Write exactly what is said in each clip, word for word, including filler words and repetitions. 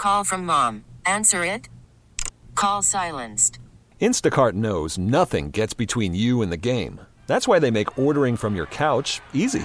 Call from mom. Answer it. Call silenced. Instacart knows nothing gets between you and the game. That's why they make ordering from your couch easy.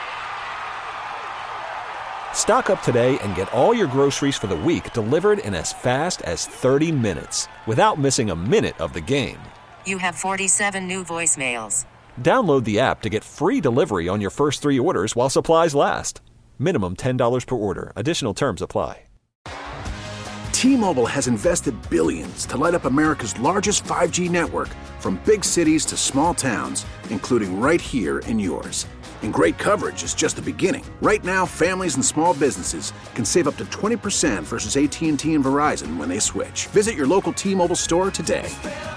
Stock up today and get all your groceries for the week delivered in as fast as thirty minutes without missing a minute of the game. You have forty-seven new voicemails. Download the app to get free delivery on your first three orders while supplies last. Minimum ten dollars per order. Additional terms apply. T-Mobile has invested billions to light up America's largest five G network, from big cities to small towns, including right here in yours. And great coverage is just the beginning. Right now, families and small businesses can save up to twenty percent versus A T and T and Verizon when they switch. Visit your local T-Mobile store today.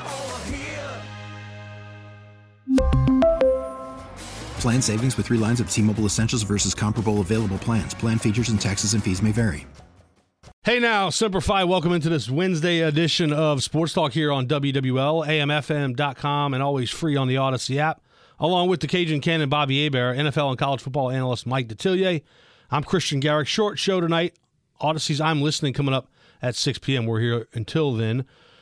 Plan savings with three lines of T-Mobile Essentials versus comparable available plans. Plan features and taxes and fees may vary. Hey now, Semper Fi, welcome into this Wednesday edition of Sports Talk here on W W L, A M F M dot com, and always free on the Odyssey app. Along with the Cajun Cannon, Bobby Hebert, N F L and college football analyst Mike Detillier. I'm Christian Garrick. Short show tonight. Odyssey's I'm Listening coming up at six p.m. We're here until then.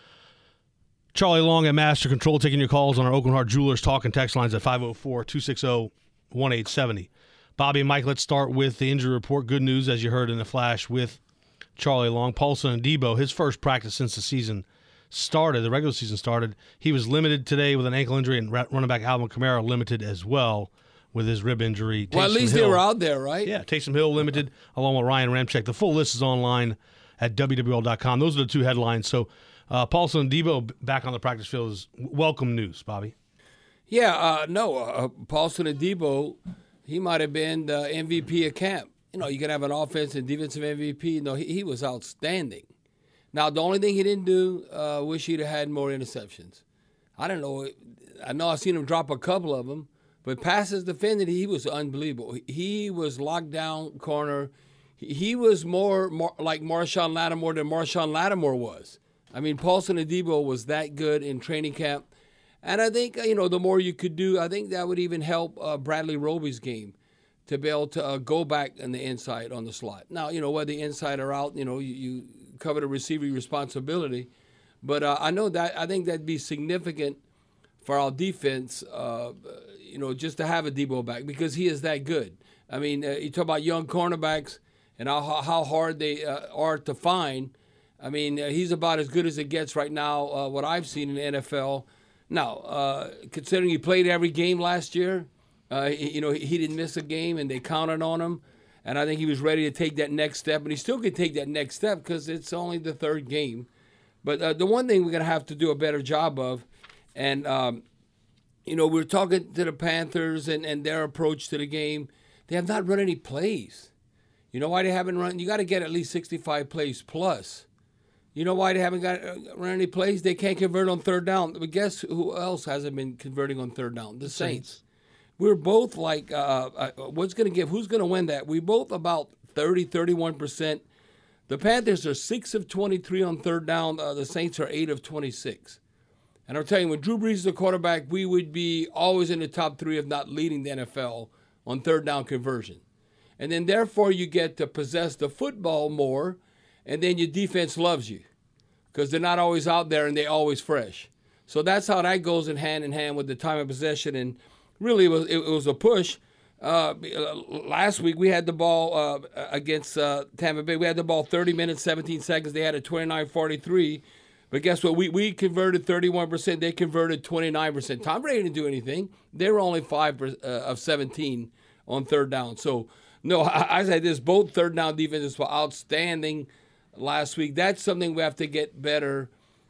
Charlie Long at Master Control taking your calls on our Oakland Heart Jewelers talk and text lines at five oh four, two six oh, one eight seven oh. Bobby and Mike, let's start with the injury report. Good news, as you heard in the flash with Charlie Long. Paulson Adebo, his first practice since the season started, the regular season started. He was limited today with an ankle injury, and running back Alvin Kamara limited as well with his rib injury. Well, Taysom at least Hill, they were out there, right? Yeah, Taysom Hill limited along with Ryan Ramczyk. The full list is online at W W L dot com. Those are the two headlines. So uh, Paulson Adebo back on the practice field is welcome news, Bobby. Yeah, uh, no, uh, Paulson Adebo, he might have been the M V P of camp. You know, you can have an offense and defensive M V P. No, he, he was outstanding. Now, the only thing he didn't do, uh, wish he'd have had more interceptions. I don't know. I know I've seen him drop a couple of them, but passes defended, he was unbelievable. He was locked down corner. He was more, more like Marshawn Lattimore than Marshawn Lattimore was. I mean, Paulson Adebo was that good in training camp. And I think, you know, the more you could do, I think that would even help uh, Bradley Roby's game to be able to uh, go back in the inside on the slot. Now, you know, whether inside or out, you know, you, you cover the receiving responsibility. But uh, I know that I think that'd be significant for our defense, uh, you know, just to have a Debo back because he is that good. I mean, uh, you talk about young cornerbacks and how, how hard they uh, are to find. I mean, uh, he's about as good as it gets right now, uh, what I've seen in the N F L. Now, uh, considering he played every game last year, uh, he, you know, he didn't miss a game and they counted on him. And I think he was ready to take that next step. And he still could take that next step because it's only the third game. But uh, the one thing we're going to have to do a better job of, and, um, you know, we're talking to the Panthers and, and their approach to the game. They have not run any plays. You know why they haven't run? You got to get at least sixty-five plays plus. You know why they haven't got uh, run any plays? They can't convert on third down. But guess who else hasn't been converting on third down? The Saints. Saints. We're both like, uh, uh, what's going to give? Who's going to win that? We both about thirty, thirty-one percent. The Panthers are six of twenty-three on third down. Uh, the Saints are eight of twenty-six. And I'm telling you, when Drew Brees is the quarterback, we would be always in the top three, if not leading the N F L on third down conversion. And then, therefore, you get to possess the football more, and then your defense loves you because they're not always out there and they're always fresh. So that's how that goes in hand in hand with the time of possession. And really, it was, it was a push. Uh, last week, we had the ball uh, against uh, Tampa Bay. We had the ball thirty minutes, seventeen seconds. They had a twenty-nine forty-three. But guess what? We we converted thirty-one percent. They converted twenty-nine percent. Tom Brady didn't do anything. They were only five uh, of seventeen on third down. So, no, I, I said this. Both third down defenses were outstanding last week. That's something we have to get better.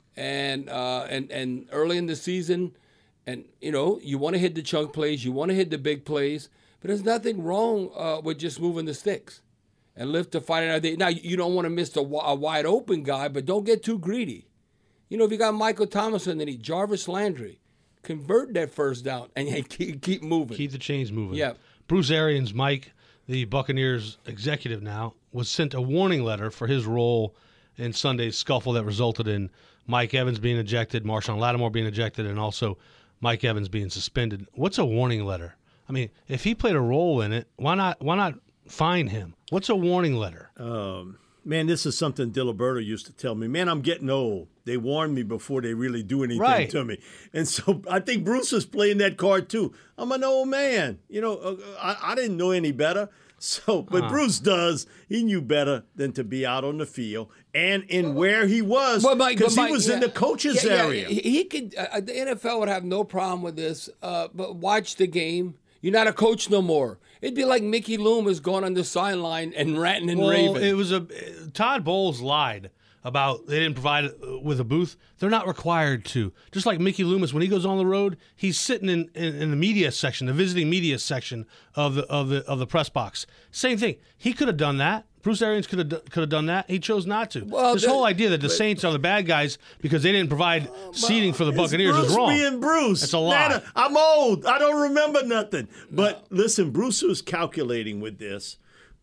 And uh, and and early in the season, and, you know, you want to hit the chunk plays. You want to hit the big plays. But there's nothing wrong uh, with just moving the sticks and lift the fight. Now, you don't want to miss a, a wide open guy, but don't get too greedy. You know, if you got Michael Thomas underneath, Jarvis Landry, convert that first down and keep, keep moving. Keep the chains moving. Yeah. Bruce Arians, Mike, the Buccaneers executive now, was sent a warning letter for his role in Sunday's scuffle that resulted in Mike Evans being ejected, Marshawn Lattimore being ejected, and also Mike Evans being suspended. What's a warning letter? I mean, if he played a role in it, why not why not fine him? What's a warning letter? Um, Man, this is something Diliberto used to tell me. Man, I'm getting old. They warn me before they really do anything Right. to me. And so I think Bruce is playing that card too. I'm an old man. You know, uh, I, I didn't know any better. So, but Uh-huh. Bruce does. He knew better than to be out on the field and in where he was Well, Mike- because but he Mike, was in yeah, the coaches yeah, yeah, area. He he could. Uh, the N F L would have no problem with this. Uh, but watch the game. You're not a coach no more. It'd be like Mickey Loomis going on the sideline and ranting and Well, raving. it was a Todd Bowles lied about they didn't provide it with a booth. They're not required to. Just like Mickey Loomis, when he goes on the road, he's sitting in, in, in the media section, the visiting media section of the of the of the press box. Same thing. He could have done that. Bruce Arians could have could have done that. He chose not to. Well, this the- whole idea that the Saints are the bad guys because they didn't provide seating for the Buccaneers Bruce is wrong. being Bruce. It's a lie. Man, I'm old. I don't remember nothing. But listen, Bruce was calculating with this,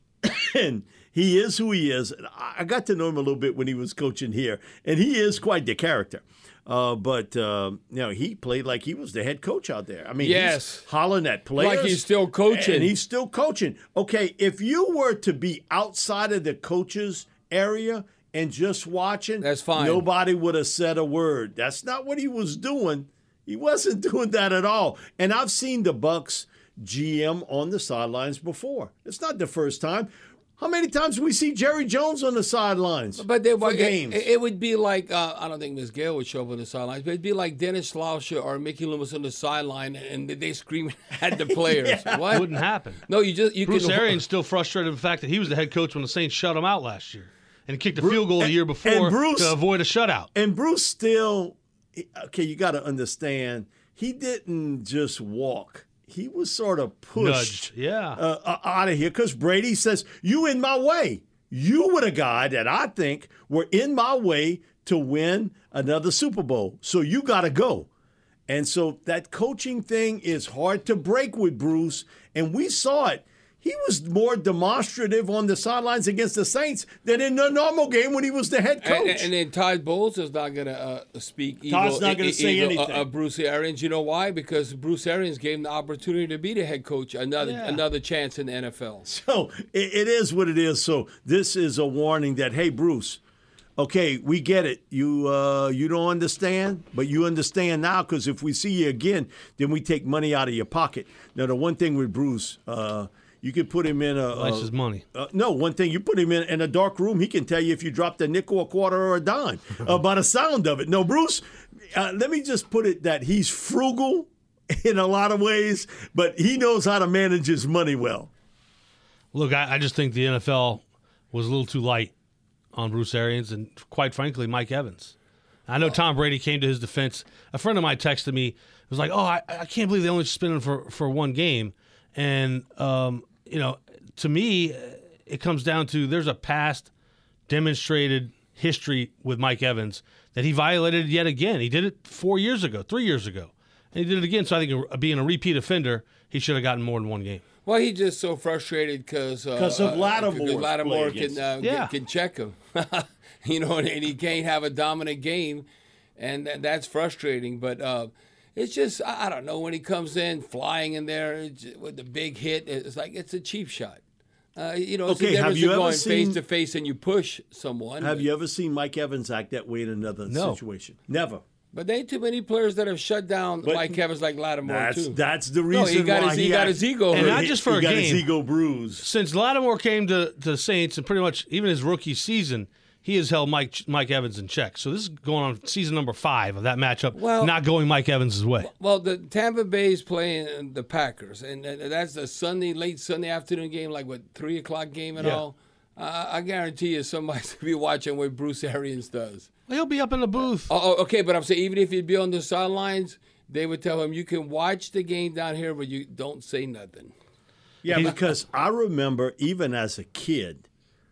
and he is who he is. And I got to know him a little bit when he was coaching here, and he is quite the character. Uh, but uh, you know, he played like he was the head coach out there. I mean, Yes. he's hollering at players, Like he's still coaching. and he's still coaching. Okay, if you were to be outside of the coaches area and just watching, That's fine. Nobody would have said a word. That's not what he was doing. He wasn't doing that at all. And I've seen the Bucks G M on the sidelines before. It's not the first time. How many times do we see Jerry Jones on the sidelines But they, for it, games? It, it would be like uh, I don't think Miz Gale would show up on the sidelines, but it'd be like Dennis Lauscher or Mickey Loomis on the sideline, and they screaming at the players. What? It wouldn't happen. No, you just you Bruce can. Arians still frustrated with the fact that he was the head coach when the Saints shut him out last year and kicked a field goal the year before and Bruce- to avoid a shutout. And Bruce still, okay, you got to understand, he didn't just walk. He was sort of pushed Nudged, yeah. uh, uh, out of here because Brady says, you in my way. You were the guy that I think were in my way to win another Super Bowl. So you got to go. And so that coaching thing is hard to break with Bruce. And we saw it. He was more demonstrative on the sidelines against the Saints than in the normal game when he was the head coach. And, and then Todd Bowles is not going to uh, speak Todd's evil, not gonna e- say evil, anything. Uh, uh, Bruce Arians. You know why? Because Bruce Arians gave him the opportunity to be the head coach, another Yeah. another chance in the N F L. So it, it is what it is. So this is a warning that, hey, Bruce, okay, we get it. You uh, you don't understand, but you understand now because if we see you again, then we take money out of your pocket. Now, the one thing with Bruce, uh, you could put him in a. Likes a- his money. Uh, no, one thing, you put him in, in a dark room, he can tell you if you dropped a nickel, a quarter, or a dime uh, by the sound of it. No, Bruce, uh, let me just put it that he's frugal in a lot of ways, but he knows how to manage his money well. Look, I, I just think the N F L was a little too light on Bruce Arians and, quite frankly, Mike Evans. I know Tom Brady came to his defense. A friend of mine texted me, was like, oh, I, I can't believe they only spent him for, for one game. And, um, you know, to me, it comes down to there's a past demonstrated history with Mike Evans that he violated yet again. He did it four years ago, three years ago. And he did it again. So I think uh, being a repeat offender, he should have gotten more than one game. Well, he's just so frustrated because uh, 'Cause of uh, Lattimore's because Lattimore play can against- uh, Yeah. can, can check him, you know, and, and he can't have a dominant game, and that, that's frustrating. But uh, it's just I, I don't know when he comes in flying in there it's, with the big hit. It's like it's a cheap shot. Uh, you know, it's Okay, the have difference you of ever going seen- face to face and you push someone. Have you ever seen Mike Evans act that way in another No. situation? Never. But there ain't too many players that have shut down But Mike Evans like Lattimore That's too. that's the No, reason he got why his he he got act- his ego And hurt. not just for he a got his game. ego bruised. Since Lattimore came to, to the Saints and pretty much even his rookie season, he has held Mike Mike Evans in check. So this is going on season number five of that matchup, Well- not going Mike Evans' way. Well, the Tampa Bay is playing the Packers, and and that's the Sunday, late Sunday afternoon game, like what three o'clock game and Yeah. all. Uh, I guarantee you, somebody's gonna be watching what Bruce Arians does. Well, he'll be up in the booth. Oh, oh, okay, but I'm saying even if he'd be on the sidelines, they would tell him you can watch the game down here, but you don't say nothing. Yeah, because I remember even as a kid,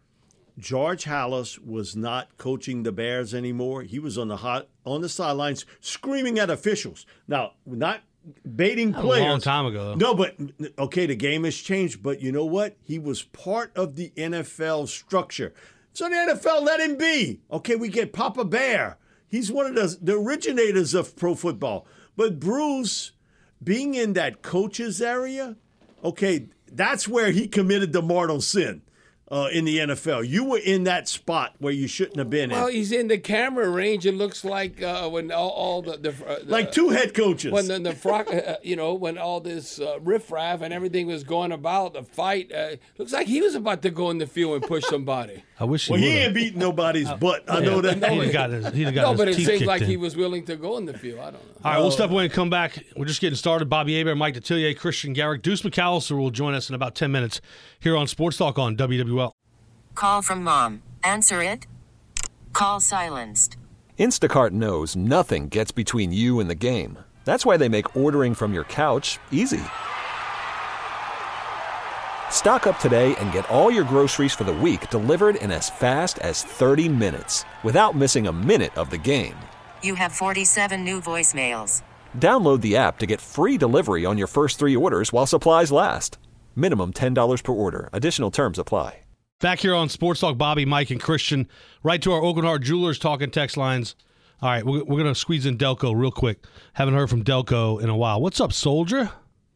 George Halas was not coaching the Bears anymore. He was on the hot on the sidelines screaming at officials. Now, not baiting That was players. a long time ago, though. No, but okay, the game has changed. But you know what? He was part of the N F L structure. So the N F L let him be. Okay, we get Papa Bear. He's one of the, the originators of pro football. But Bruce, being in that coach's area, okay, that's where he committed the mortal sin. uh, in the N F L. You were in that spot where you shouldn't have been Well, in. he's in the camera range. It looks like uh, when all, all the, the, uh, the Like two head coaches. when the, the frock, uh, you know, when all this uh, riffraff and everything was going about the fight. Uh, looks like he was about to go in the field and push somebody. I wish he well, he would've. ain't beating nobody's butt. I know that. He'd have got his, he'd have got No, his but it teeth seems kicked like in. he was willing to go in the field. I don't know. All right, we'll step away and come back. We're just getting started. Bobby Hebert, Mike Detillier, Christian Garrick, Deuce McAllister will join us in about ten minutes here on Sports Talk on W W L. Call from mom. Answer it. Call silenced. Instacart knows nothing gets between you and the game. That's why they make ordering from your couch easy. Stock up today and get all your groceries for the week delivered in as fast as thirty minutes without missing a minute of the game. You have forty-seven new voicemails. Download the app to get free delivery on your first three orders while supplies last. Minimum ten dollars per order. Additional terms apply. Back here on Sports Talk, Bobby, Mike, and Christian. Right to our Oakland Heart Jewelers talking text lines. All right, we're, we're going to squeeze in Delco real quick. Haven't heard from Delco in a while. What's up, soldier?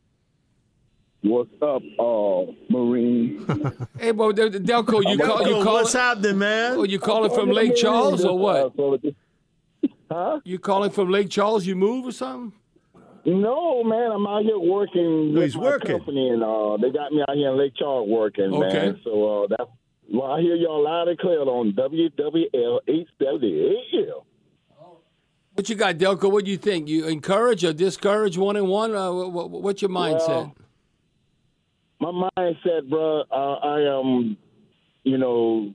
What's up, uh, Marine? Hey, bro, Del- Delco, you call you Yo, call what's happening, man? Oh, you calling from Lake Charles or what? Huh? You calling from Lake Charles? You move or something? No, man, I'm out here working Oh, with he's my working. company, and uh, they got me out here in Lake Charles working, Okay. man. So uh, that's well, I hear y'all loud and clear on W W L eight seventy A M. What you got, Delco? What do you think? You encourage or discourage one and one? Uh, what, what's your mindset? Well, my mindset, bro, uh, I am, you know,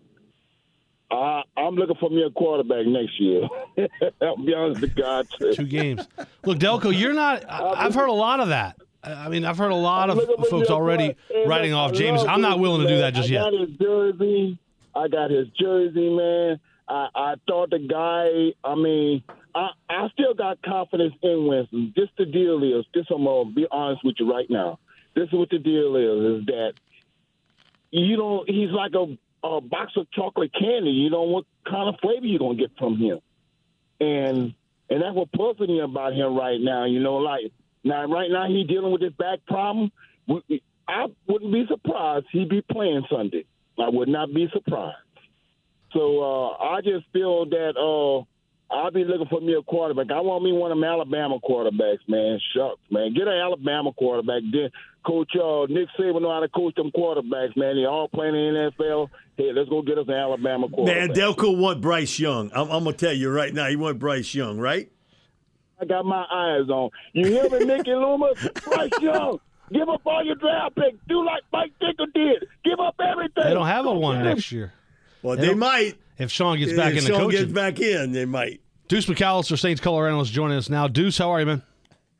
I, I'm looking for me a quarterback next year. I'll be honest with God. Two games. Look, Delco, you're not. I- I've heard a lot of that. I mean, I've heard a lot of Look at folks me, already bro. writing off I James. love I'm not James, willing to do man. that just I yet. got his jersey. I got his jersey, man. I, I thought the guy, I mean, I, I still got confidence in Winston. This the deal is, this I'm going to be honest with you right now. This is what the deal is, is that you don't, he's like a, a box of chocolate candy. You don't know what kind of flavor you're going to get from him. And and that's what puzzles me about him right now. You know, like, now, right now he's dealing with this back problem. I wouldn't be surprised he'd be playing Sunday. I would not be surprised. So uh, I just feel that uh, I'll be looking for me a quarterback. I want me one of them Alabama quarterbacks, man. Shucks, man. Get an Alabama quarterback. Then Coach uh, Nick Saban know how to coach them quarterbacks, man. They all playing in the N F L. Hey, let's go get us an Alabama quarterback. Man, Delco want Bryce Young. I'm, I'm going to tell you right now, he want Bryce Young, right? I got my eyes on. You hear me, Nicky Loomis? Bryce Young, give up all your draft picks. Do like Mike Dicker did. Give up everything. They don't have a Go one get him. next year. Well, They they, don't- might. If Sean gets back if into Sean coaching. gets back in, they might. Deuce McAllister, Saints color analyst, joining us now. Deuce, how are you, man?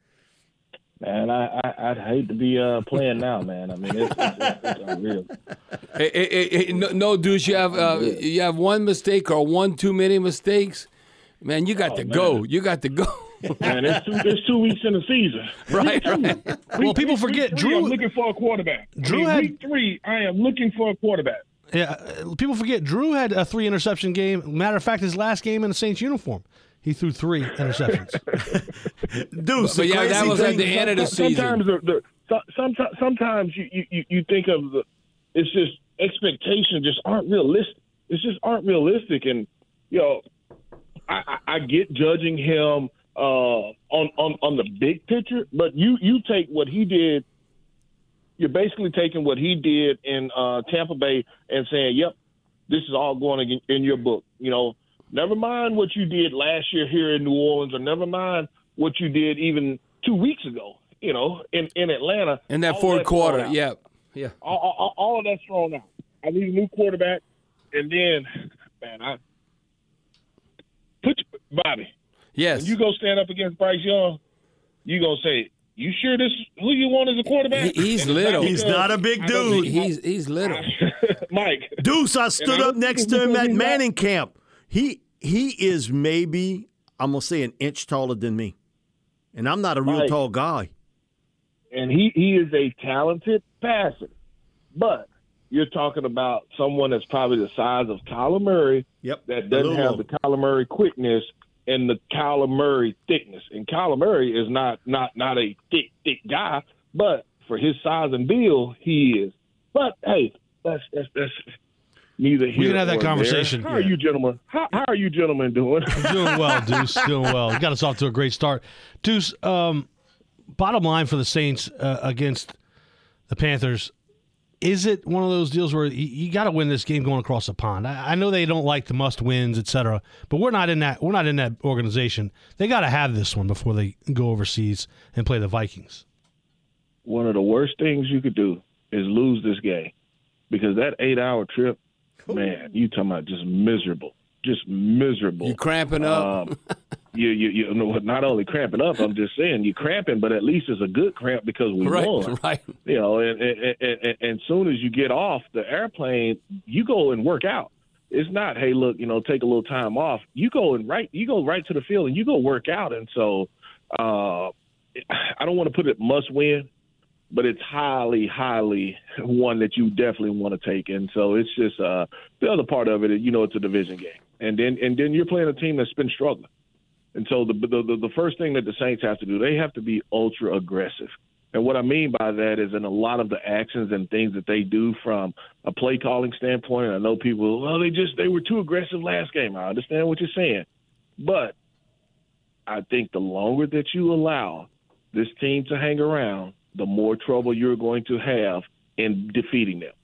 Man, I, I I'd hate to be uh, playing now, man. I mean, it's, it's, it's, it's unreal. Hey, hey, hey, hey, no, no, dudes, you have uh, you have one mistake or one too many mistakes. Man, you got Oh, to man. go. You got to go. Man, it's two, it's two weeks in the season. Right, Week two. right. Week- Well, people week- forget week three, Drew- I'm looking for a quarterback. Drew I mean, had- week three. I am looking for a quarterback. Yeah, uh, people forget Drew had a three interception game. Matter of fact, his last game in the Saints uniform, he threw three interceptions. Deuce, But the yeah, that crazy was at thing- the end of the Sometimes, season. the, the, sometimes, sometimes you, you, you think of the, it's just expectations just aren't realistic. It's just aren't realistic, and you know, I, I, I get judging him uh, on, on on the big picture, but you you take what he did. You're basically taking what he did in uh, Tampa Bay and saying, "Yep, this is all going in, in your book." You know, never mind what you did last year here in New Orleans, or never mind what you did even two weeks ago. You know, in, in Atlanta, In that all fourth that's thrown quarter, out. yeah. Yeah. All, all, all of that's thrown out. I need a new quarterback, and then, man, I put you, Bobby. Yes. When you go stand up against Bryce Young, you gonna say, "You sure this who you want as a quarterback?" He- he's And it's little. He's because not a big I don't dude. think- He's he's little. Mike. Deuce, I stood I up don't next think to him because at he's not- Manning camp. He he is maybe, I'm going to say, an inch taller than me. And I'm not a real Right. tall guy. and he, he is a talented passer. But you're talking about someone that's probably the size of Kyler Murray Yep. that A doesn't little have low. the Kyler Murray quickness and the Kyler Murray thickness. And Kyler Murray is not not not a thick, thick guy, but for his size and build, he is. But, hey, that's, that's, that's neither here We can have that or conversation. there. How are you gentlemen? How, how are you gentlemen doing? Doing well, Deuce. Doing well. Got us off to a great start. Deuce, um, bottom line for the Saints uh, against the Panthers, is it one of those deals where you, you got to win this game going across the pond? I, I know they don't like the must wins, et cetera, but we're not in that. We're not in that organization. They got to have this one before they go overseas and play the Vikings. One of the worst things you could do is lose this game, because that eight-hour trip, man, you talking about just miserable, just miserable. You cramping up? Um, you, you, you know, not only cramping up. I'm just saying you're cramping, but at least it's a good cramp because we right, won. Right. You know, and and, and and soon as you get off the airplane, you go and work out. It's not, hey, look, you know, take a little time off. You go and right, you go right to the field and you go work out. And so, uh, I don't want to put it must win, but it's highly, highly one that you definitely want to take. And so it's just uh, the other part of it is, you know, it's a division game. And then and then you're playing a team that's been struggling. And so the, the the first thing that the Saints have to do, they have to be ultra aggressive. And what I mean by that is in a lot of the actions and things that they do from a play calling standpoint. I know people, well, they just they were too aggressive last game. I understand what you're saying. But I think the longer that you allow this team to hang around, the more trouble you're going to have in defeating them.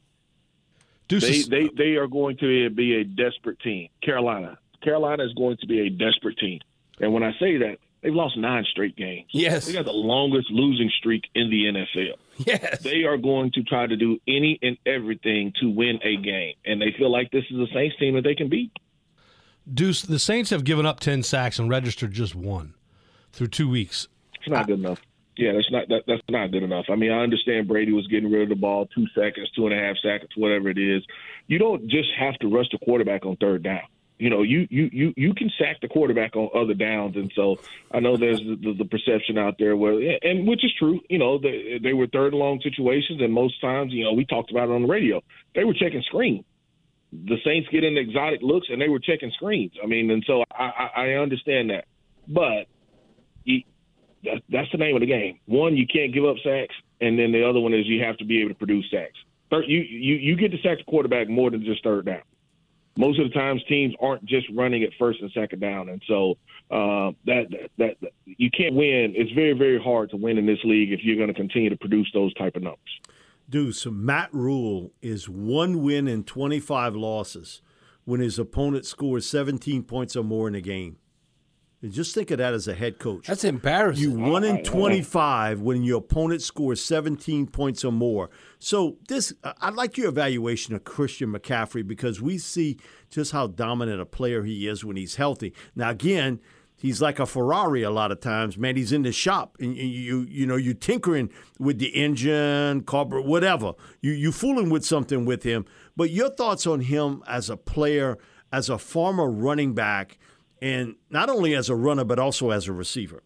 They, they they are going to be a desperate team. Carolina. Carolina is going to be a desperate team. And when I say that, they've lost nine straight games. Yes. They got the longest losing streak in the N F L. Yes. They are going to try to do any and everything to win a game. And they feel like this is a Saints team that they can beat. Deuce, the Saints have given up ten sacks and registered just one through two weeks. It's not good enough. Yeah, that's not that, that's not good enough. I mean, I understand Brady was getting rid of the ball, two seconds, two and a half seconds, whatever it is. You don't just have to rush the quarterback on third down. You know, you you you, you can sack the quarterback on other downs, and so I know there's the, the, the perception out there where, and which is true. You know, they, they were third and long situations, and most times, you know, we talked about it on the radio. They were checking screen. The Saints get into exotic looks, and they were checking screens. I mean, and so I, I, I understand that, but you, that, that's the name of the game. One, you can't give up sacks, and then the other one is you have to be able to produce sacks. Third, you you you get to sack the quarterback more than just third down. Most of the times, teams aren't just running at first and second down, and so uh, that, that that you can't win. It's very, very hard to win in this league if you're going to continue to produce those type of numbers. Dude, so Matt Rule is one win and twenty-five losses when his opponent scores seventeen points or more in a game. And just think of that as a head coach. That's embarrassing. You one in twenty-five when your opponent scores seventeen points or more. So this, I'd like your evaluation of Christian McCaffrey, because we see just how dominant a player he is when he's healthy. Now, again, he's like a Ferrari a lot of times, man. He's in the shop, and you you know, you're tinkering with the engine, carburetor, whatever. You you fooling with something with him. But your thoughts on him as a player, as a former running back, and not only as a runner but also as a receiver?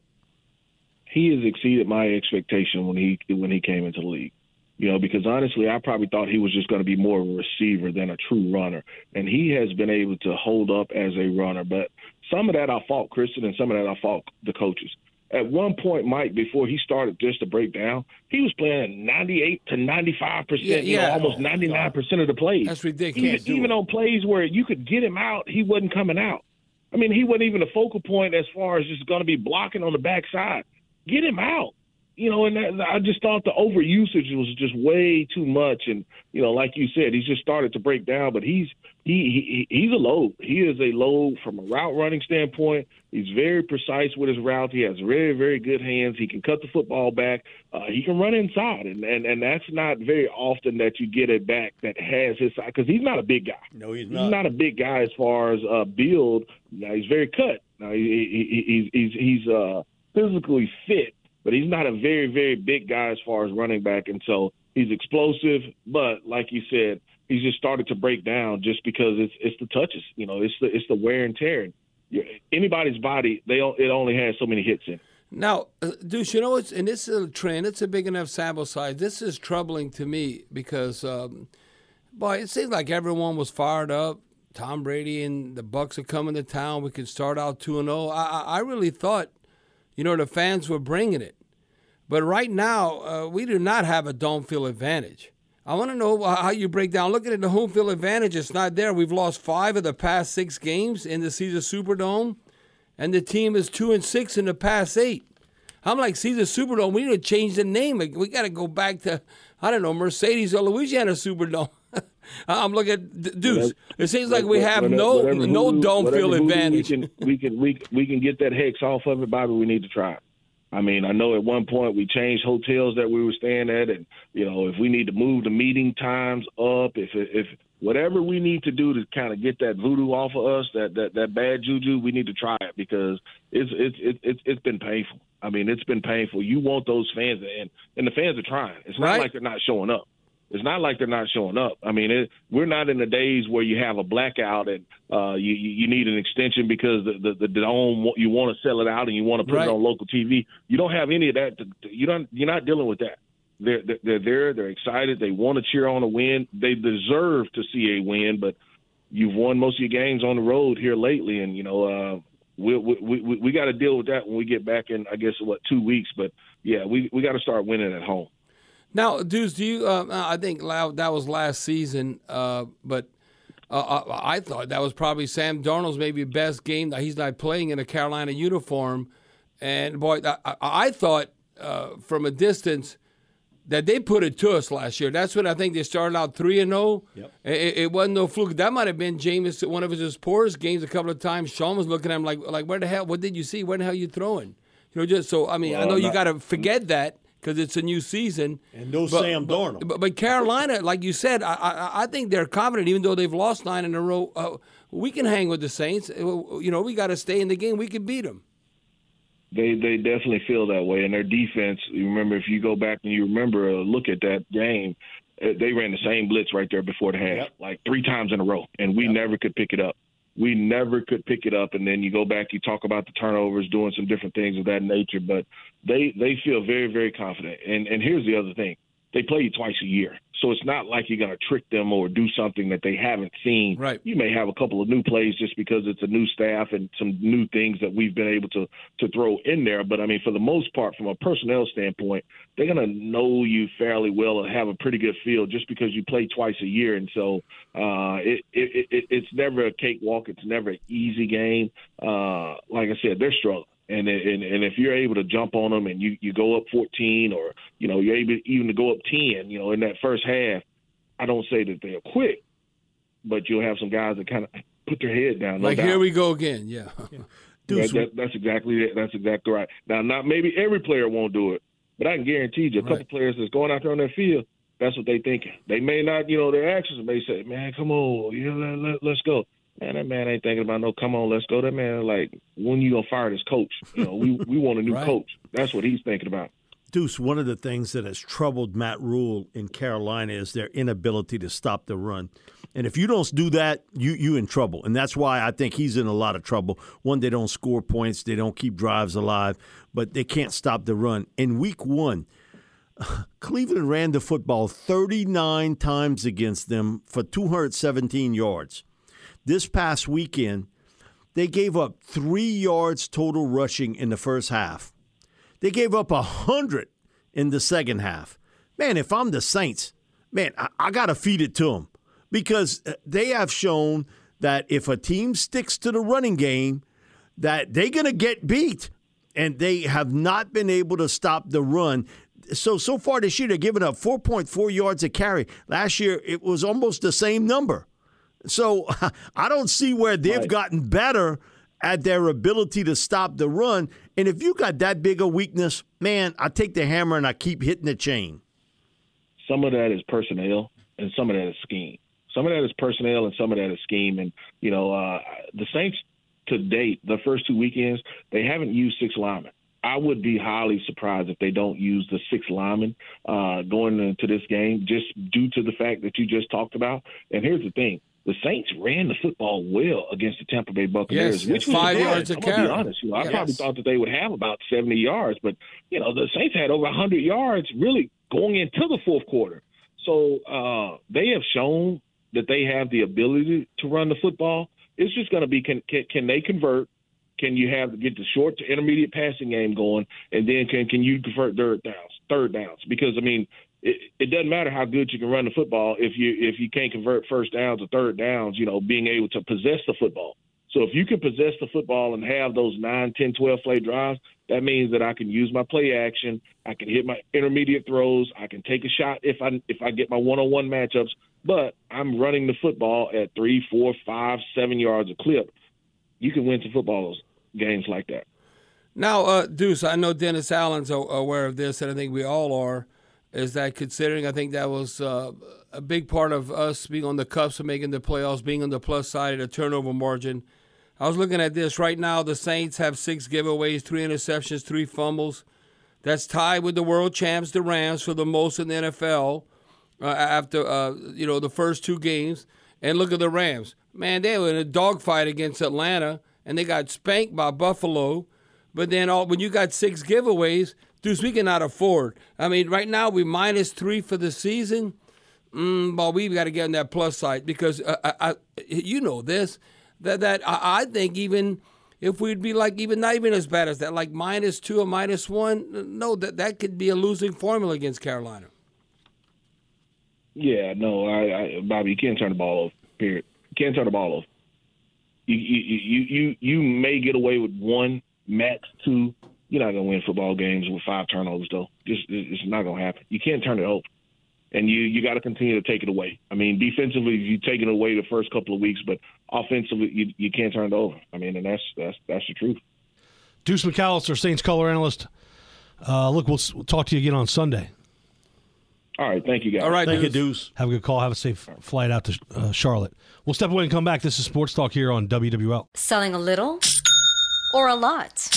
He has exceeded my expectation when he when he came into the league. You know, because honestly, I probably thought he was just going to be more of a receiver than a true runner. And he has been able to hold up as a runner. But some of that I fault Christian, and some of that I fault the coaches. At one point, Mike, before he started just to break down, he was playing at ninety-eight to ninety-five percent, yeah, yeah. You know, almost ninety-nine percent of the plays. That's ridiculous. Even, even on plays where you could get him out, he wasn't coming out. I mean, he wasn't even a focal point as far as just going to be blocking on the backside. Get him out. You know, and that, I just thought the overusage was just way too much. And, you know, like you said, he's just started to break down, but he's he, he he's a load. He is a load from a route running standpoint. He's very precise with his route. He has very, very good hands. He can cut the football back. Uh, he can run inside, and, and, and that's not very often that you get a back that has his side, because he's not a big guy. No, he's not. He's not a big guy as far as uh, build. Now, he's very cut. Now, he, he, he's, he's, he's uh, physically fit. But he's not a very, very big guy as far as running back, and so he's explosive. But like you said, he's just started to break down just because it's it's the touches. You know, it's the it's the wear and tear. Anybody's body, they it only has so many hits in. Now, uh, Deuce, you know, it's and this is a trend. It's a big enough sample size. This is troubling to me because, um, boy, it seems like everyone was fired up. Tom Brady and the Bucs are coming to town. We could start out two and zero. I I really thought, you know, the fans were bringing it. But right now, uh, we do not have a dome field advantage. I want to know how you break down. Looking at the home field advantage, it's not there. We've lost five of the past six games in the Caesars Superdome, and the team is two and six in the past eight. I'm like, Caesars Superdome, we need to change the name. We got to go back to, I don't know, Mercedes or Louisiana Superdome. I'm looking at Deuce. It seems like we have whatever, no whatever no voodoo, dome field advantage. We can we can we, we can get that hex off of it, Bobby. We need to try it. I mean, I know at one point we changed hotels that we were staying at, and you know, if we need to move the meeting times up, if if whatever we need to do to kind of get that voodoo off of us, that that that bad juju, we need to try it because it's it's it's it's, it's been painful. I mean, it's been painful. You want those fans, and and the fans are trying. It's not right. like they're not showing up. It's not like they're not showing up. I mean, it, we're not in the days where you have a blackout and uh, you you need an extension because the the, the dome, you want to sell it out and you want to put right. it on local T V. You don't have any of that. To, you don't. You're not dealing with that. They're they're there. They're excited. They want to cheer on a win. They deserve to see a win. But you've won most of your games on the road here lately, and you know uh, we we we, we got to deal with that when we get back in. I guess what two weeks. But yeah, we we got to start winning at home. Now, Deuce, do you? Uh, I think that was last season, uh, but uh, I thought that was probably Sam Darnold's maybe best game that he's not playing in a Carolina uniform. And boy, I, I thought uh, from a distance that they put it to us last year. That's when I think they started out three and zero. Yep. It, it wasn't no fluke. That might have been Jameis, one of his poorest games a couple of times. Sean was looking at him like, like, where the hell? What did you see? Where the hell are you throwing? You know, just so I mean, well, I know not, you got to forget that. Because it's a new season. And no but, Sam Darnold. But, but Carolina, like you said, I, I, I think they're confident, even though they've lost nine in a row. Uh, we can hang with the Saints. You know, we got to stay in the game. We can beat them. They they definitely feel that way. And their defense, you remember, if you go back and you remember, uh, look at that game, they ran the same blitz right there before the half, yep. like three times in a row. And we yep. never could pick it up. We never could pick it up, and then you go back, you talk about the turnovers, doing some different things of that nature, but they they feel very, very confident. And and here's the other thing. They play you twice a year, so it's not like you're going to trick them or do something that they haven't seen. Right. You may have a couple of new plays just because it's a new staff and some new things that we've been able to, to throw in there. But, I mean, for the most part, from a personnel standpoint, they're going to know you fairly well and have a pretty good feel just because you play twice a year. And so uh, it, it, it it's never a cakewalk. It's never an easy game. Uh, like I said, they're struggling. And, and and if you're able to jump on them and you, you go up fourteen or, you know, you're able even to go up ten, you know, in that first half, I don't say that they're quick, but you'll have some guys that kind of put their head down. No like, doubt. Here we go again, yeah. yeah. That, that, that's exactly it. That's exactly right. Now, not maybe every player won't do it, but I can guarantee you a couple right. players that's going out there on that field, that's what they thinking. They may not, you know, their actions may say, man, come on, you know, let, let, let's go. Man, that man ain't thinking about no, come on, let's go. That man, like, when you going to fire this coach? You know, we, we want a new right. coach. That's what he's thinking about. Deuce, one of the things that has troubled Matt Rule in Carolina is their inability to stop the run. And if you don't do that, you you in trouble. And that's why I think he's in a lot of trouble. One, they don't score points. They don't keep drives alive. But they can't stop the run. In week one, Cleveland ran the football thirty-nine times against them for two hundred seventeen yards. This past weekend, they gave up three yards total rushing in the first half. They gave up one hundred in the second half. Man, if I'm the Saints, man, I, I got to feed it to them because they have shown that if a team sticks to the running game, that they're going to get beat, and they have not been able to stop the run. So, so far this year, they're giving up four point four yards a carry. Last year, it was almost the same number. So I don't see where they've right. gotten better at their ability to stop the run. And if you got that big a weakness, man, I take the hammer and I keep hitting the chain. Some of that is personnel and some of that is scheme. Some of that is personnel and some of that is scheme. And, you know, uh, the Saints to date, the first two weekends, they haven't used six linemen. I would be highly surprised if they don't use the six linemen uh, going into this game just due to the fact that you just talked about. And here's the thing. The Saints ran the football well against the Tampa Bay Buccaneers, yes, which was five good. yards a I'm carry. gonna be honest, you know, I yes. probably thought that they would have about seventy yards, but you know, the Saints had over one hundred yards really going into the fourth quarter. So uh, they have shown that they have the ability to run the football. It's just going to be can, can can they convert? Can you have get the short to intermediate passing game going, and then can can you convert third downs, third downs? Because I mean, it, it doesn't matter how good you can run the football if you if you can't convert first downs or third downs, you know, being able to possess the football. So if you can possess the football and have those nine, ten, twelve play drives, that means that I can use my play action, I can hit my intermediate throws, I can take a shot if I if I get my one-on-one matchups, but I'm running the football at three, four, five, seven yards a clip. You can win some football games like that. Now, uh, Deuce, I know Dennis Allen's aware of this, and I think we all are, is that considering I think that was uh, a big part of us being on the cusp of making the playoffs, being on the plus side of the turnover margin. I was looking at this right now. The Saints have six giveaways, three interceptions, three fumbles. That's tied with the world champs, the Rams, for the most in the N F L uh, after uh, you know the first two games. And look at the Rams. Man, they were in a dogfight against Atlanta, and they got spanked by Buffalo. But then all, when you got six giveaways, Deuce, we cannot afford. I mean, right now we minus three for the season. Mm, well, we've got to get on that plus side because uh, I, I, you know this. That that I think even if we'd be like even not even as bad as that, like minus two or minus one, no, that that could be a losing formula against Carolina. Yeah, no, I, I Bobby, you can't turn the ball over. Period. You can't turn the ball over. You you you you you may get away with one, max two. You're not gonna win football games with five turnovers, though. Just it's not gonna happen. You can't turn it over. And you, you got to continue to take it away. I mean, defensively, you take it away the first couple of weeks, but offensively, you, you can't turn it over. I mean, and that's that's that's the truth. Deuce McAllister, Saints color analyst. Uh, look, we'll, we'll talk to you again on Sunday. All right, thank you, guys. All right, thank Deuce. you, Deuce. Have a good call. Have a safe flight out to uh, Charlotte. We'll step away and come back. This is Sports Talk here on W W L. Selling a little or a lot?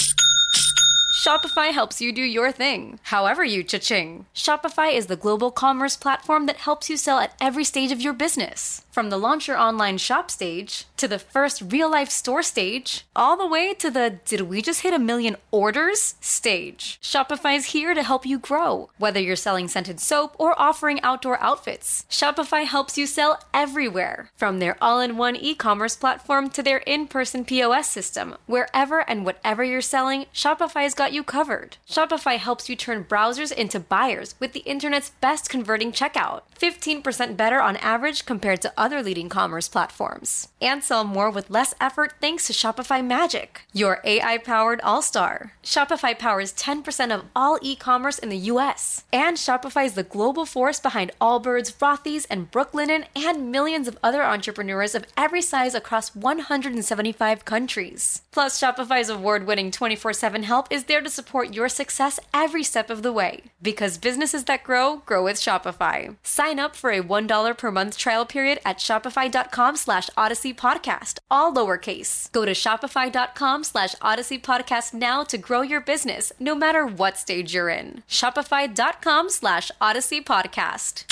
Shopify helps you do your thing, however you cha-ching. Shopify is the global commerce platform that helps you sell at every stage of your business. From the launch your online shop stage, to the first real-life store stage, all the way to the did we just hit a million orders stage. Shopify is here to help you grow. Whether you're selling scented soap or offering outdoor outfits, Shopify helps you sell everywhere. From their all-in-one e-commerce platform to their in-person P O S system, wherever and whatever you're selling, Shopify's got you covered. Shopify helps you turn browsers into buyers with the internet's best converting checkout. fifteen percent better on average compared to other leading commerce platforms. And sell more with less effort thanks to Shopify Magic, your A I-powered all-star. Shopify powers ten percent of all e-commerce in the U S. And Shopify is the global force behind Allbirds, Rothy's, and Brooklinen, and millions of other entrepreneurs of every size across one hundred seventy-five countries. Plus, Shopify's award-winning twenty-four seven help is there to support your success every step of the way. Because businesses that grow, grow with Shopify. Sign up for a one dollar per month trial period at shopify.com slash Odyssey Podcast, all lowercase. Go to shopify.com slash Odyssey Podcast now to grow your business, no matter what stage you're in. Shopify.com slash Odyssey Podcast.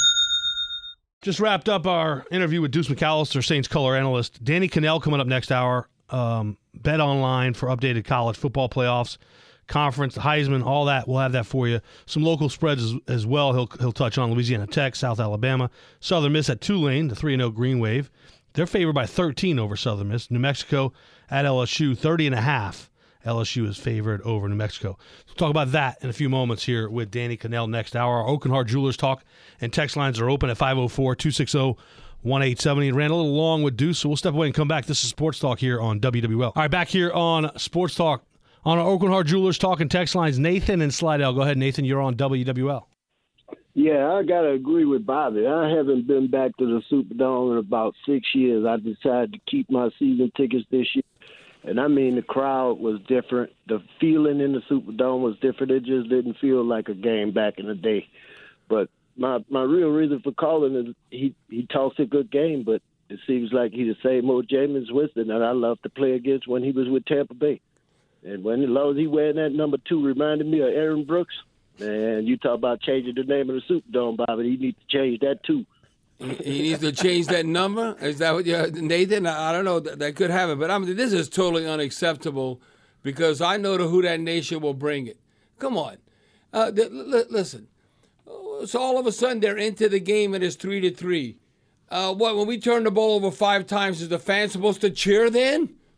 Just wrapped up our interview with Deuce McAllister, Saints color analyst. Danny Kanell coming up next hour. Um, Bet Online for updated college football playoffs, conference, the Heisman, all that. We'll have that for you. Some local spreads as, as well. He'll he'll touch on Louisiana Tech, South Alabama, Southern Miss at Tulane, the three and oh Green Wave. They're favored by thirteen over Southern Miss. New Mexico at L S U, thirty and a half. L S U is favored over New Mexico. We'll talk about that in a few moments here with Danny Kanell next hour. Our Oakenhart Jewelers talk and text lines are open at five oh four, two six oh, one eight seven oh. Ran a little long with Deuce, so we'll step away and come back. This is Sports Talk here on W W L. All right, back here on Sports Talk on our Oakenhart Jewelers talk and text lines. Nathan and Slidell. Go ahead, Nathan. You're on W W L. Yeah, I got to agree with Bobby. I haven't been back to the Superdome in about six years. I decided to keep my season tickets this year. And, I mean, the crowd was different. The feeling in the Superdome was different. It just didn't feel like a game back in the day. But my my real reason for calling is he, he talks a good game, but it seems like he's the same old Jameis Winston that I loved to play against when he was with Tampa Bay. And when as long as he wearing that number two reminded me of Aaron Brooks, man, you talk about changing the name of the Superdome, Bobby, he needs to change that too. He needs to change that number? Is that what you, Nathan? I don't know. That, that could happen. But I mean, this is totally unacceptable because I know to who that nation will bring it. Come on. Uh, th- l- listen. So all of a sudden they're into the game and it's three to three. Uh, what, when we turn the ball over five times, is the fan supposed to cheer then?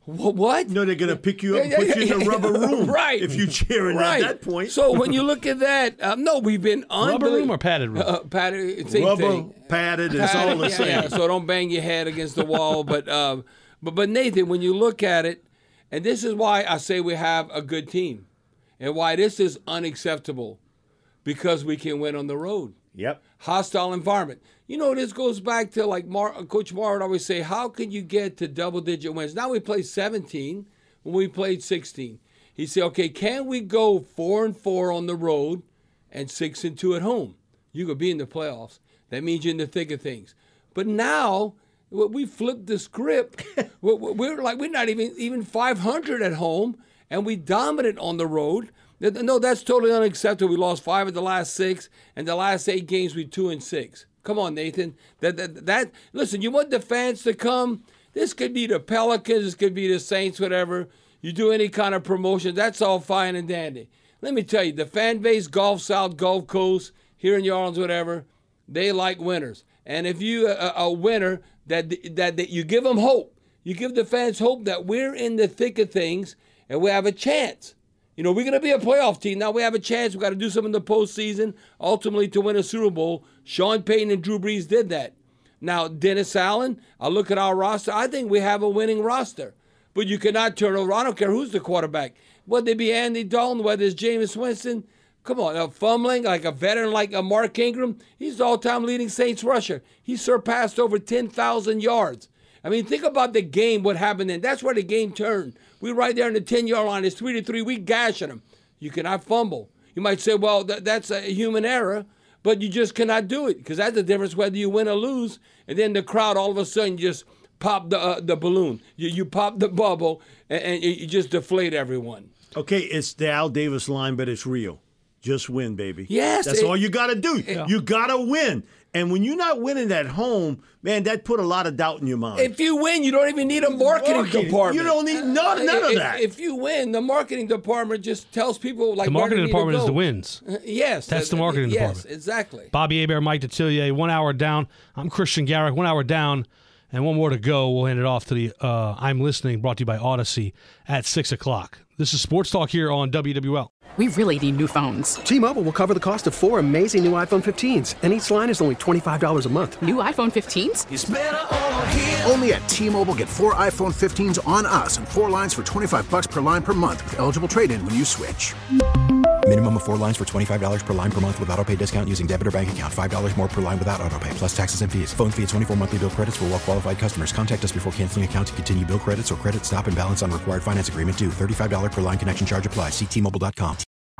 What? No, they're going to pick you up and put you in a rubber room. Right. If you're cheering right. at that point. So when you look at that, um, no, we've been Rubber room or padded room? Uh, padded, same Rubber, thing. padded, it's Padded, all the yeah, same. yeah, so don't bang your head against the wall. but, um, but, but Nathan, when you look at it, and this is why I say we have a good team and why this is unacceptable, because we can win on the road. Yep. Hostile environment. You know, this goes back to like Mar- Coach Marr would always say, how can you get to double-digit wins? Now we play seventeen when we played sixteen. He said, okay, can we go four and four on the road and six and two at home? You could be in the playoffs. That means you're in the thick of things. But now we flipped the script. We're like we're not even even five hundred at home, and we dominate on the road. No, that's totally unacceptable. We lost five of the last six, and the last eight games we two and six. Come on, Nathan. That, that that listen. You want the fans to come. This could be the Pelicans. This could be the Saints. Whatever. You do any kind of promotion. That's all fine and dandy. Let me tell you, the fan base, Gulf South, Gulf Coast, here in New Orleans, whatever, they like winners. And if you a, a winner, that, that that you give them hope. You give the fans hope that we're in the thick of things and we have a chance. You know, we're going to be a playoff team. Now we have a chance. We've got to do something in the postseason, ultimately to win a Super Bowl. Sean Payton and Drew Brees did that. Now, Dennis Allen, I look at our roster. I think we have a winning roster. But you cannot turn over. I don't care who's the quarterback. Whether it be Andy Dalton, whether it's Jameis Winston. Come on, a fumbling like a veteran like a Mark Ingram. He's the all-time leading Saints rusher. He surpassed over ten thousand yards. I mean, think about the game, what happened then. That's where the game turned. We right there in the ten-yard line. It's three to three. We gashing them. You cannot fumble. You might say, well, th- that's a human error, but you just cannot do it because that's the difference whether you win or lose. And then the crowd all of a sudden just pop the uh, the balloon. You you pop the bubble, and, and you just deflate everyone. Okay, it's the Al Davis line, but it's real. Just win, baby. Yes. That's it, all you got to do. Yeah. You got to win. And when you're not winning at home, man, that put a lot of doubt in your mind. If you win, you don't even need a marketing, marketing. department. You don't need none, none of that. If, if you win, the marketing department just tells people like the marketing department is the go. wins. Uh, yes, that's uh, the marketing yes, department. Yes, exactly. Bobby Hebert, Mike Detillier, one hour down. I'm Christian Garrick, one hour down, and one more to go. We'll hand it off to the uh, I'm Listening, brought to you by Odyssey at six o'clock. This is Sports Talk here on W W L. We really need new phones. T-Mobile will cover the cost of four amazing new iPhone fifteens, and each line is only twenty-five dollars a month. New iPhone fifteens? It's better over here. Only at T-Mobile, get four iPhone fifteens on us and four lines for twenty-five dollars per line per month with eligible trade-in when you switch. Minimum of four lines for twenty-five dollars per line per month with autopay discount using debit or bank account. five dollars more per line without autopay, plus taxes and fees. Phone fee at twenty-four monthly bill credits for well-qualified customers. Contact us before canceling account to continue bill credits or credit stop and balance on required finance agreement due. thirty-five dollars per line connection charge applies. See T Mobile dot com.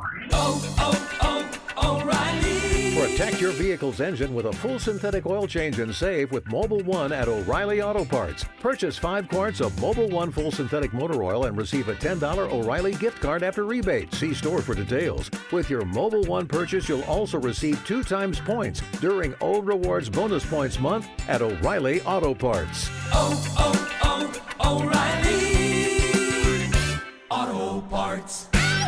Oh, oh, oh, O'Reilly. Protect your vehicle's engine with a full synthetic oil change and save with Mobil one at O'Reilly Auto Parts. Purchase five quarts of Mobil one full synthetic motor oil and receive a ten dollars O'Reilly gift card after rebate. See store for details. With your Mobil one purchase, you'll also receive two times points during O Rewards Bonus Points Month at O'Reilly Auto Parts. Oh, oh, oh, O'Reilly Auto Parts.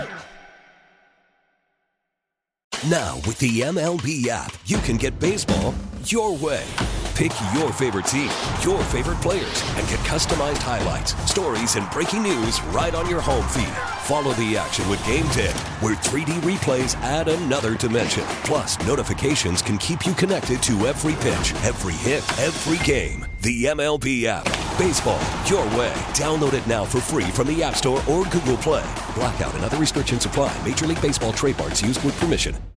Now, with the M L B app, you can get baseball your way. Pick your favorite team, your favorite players, and get customized highlights, stories, and breaking news right on your home feed. Follow the action with Game ten, where three D replays add another dimension. Plus, notifications can keep you connected to every pitch, every hit, every game. The M L B app. Baseball your way. Download it now for free from the App Store or Google Play. Blackout and other restrictions apply. Major League Baseball trademarks used with permission.